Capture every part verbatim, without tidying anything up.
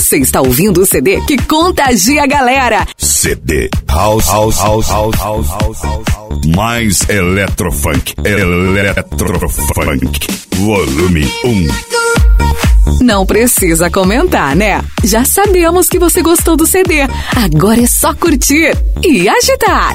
Você está ouvindo o C D que contagia a galera. C D House, House, House, House, House, House, House. Mais Eletrofunk, Eletrofunk. Volume um. Não precisa comentar, né? Já sabemos que você gostou do C D. Agora é só curtir e agitar.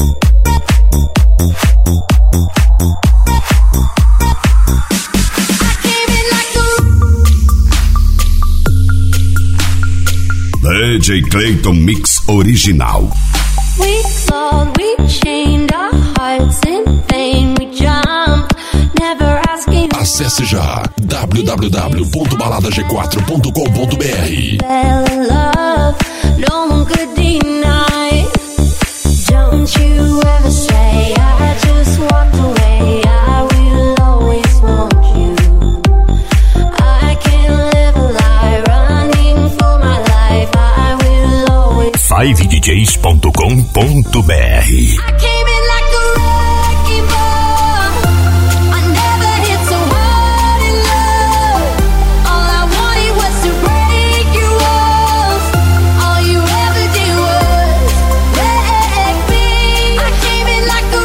D J Clayton Mix Original. We thought we chained our hearts in vain. We jumped, never asking. Acesse já w w w ponto balada g quatro ponto com ponto b r. Love, no one could deny. Don't you ever say I just walked away. I will always want you. I can't live a lie running for my life. I will always. five d js ponto com ponto b r. I came in like a wrecking ball. I never hit so hard in love. All I wanted was to break your walls. All you ever did was wreck me. I came in like a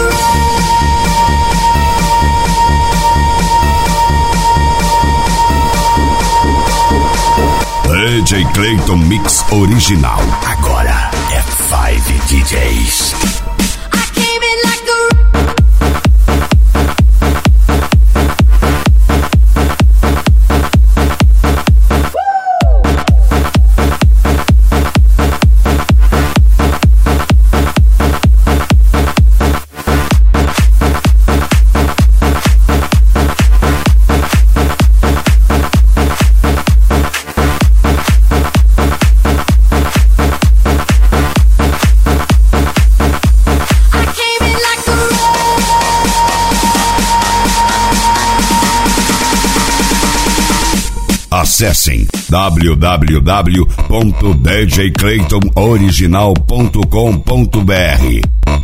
D J Clayton Mix Original. Agora é five D Js. I came in like a Acessem w w w ponto d j clayton original ponto com ponto b r.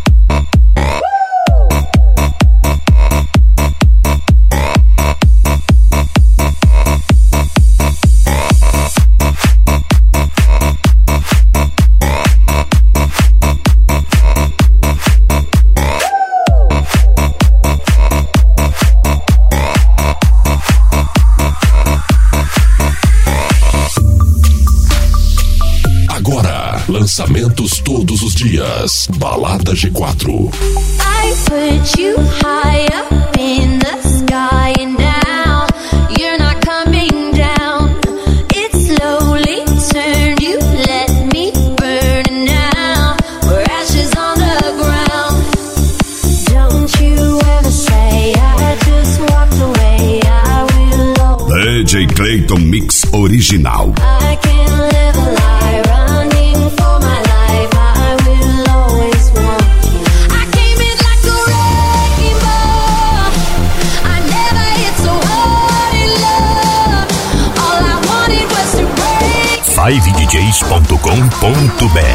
Lançamentos todos os dias. Balada G quatro. I put you high up in the sky and now you're not coming down. It slowly turned, you let me burn and now we're ashes on the ground. Don't you ever say I just walked away. I will always. D J Clayton Mix Original. I can't live a lie running for my life. I will always want you. I came in like a wrecking ball. I never hit so hard in love. All I wanted was to break. five d js ponto com ponto b r.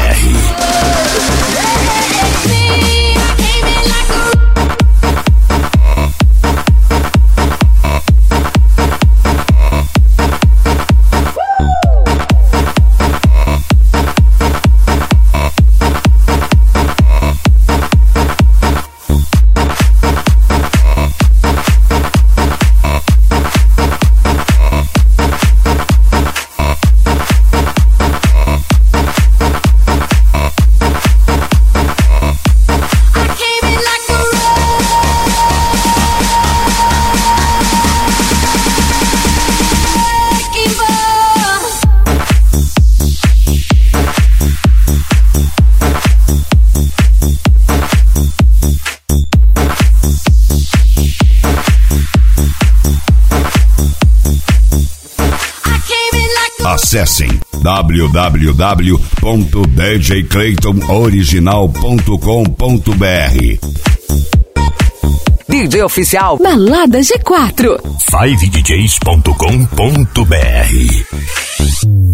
Acessem w w w ponto d j clayton original ponto com ponto b r. D J oficial Balada G quatro. five d js ponto com ponto b r.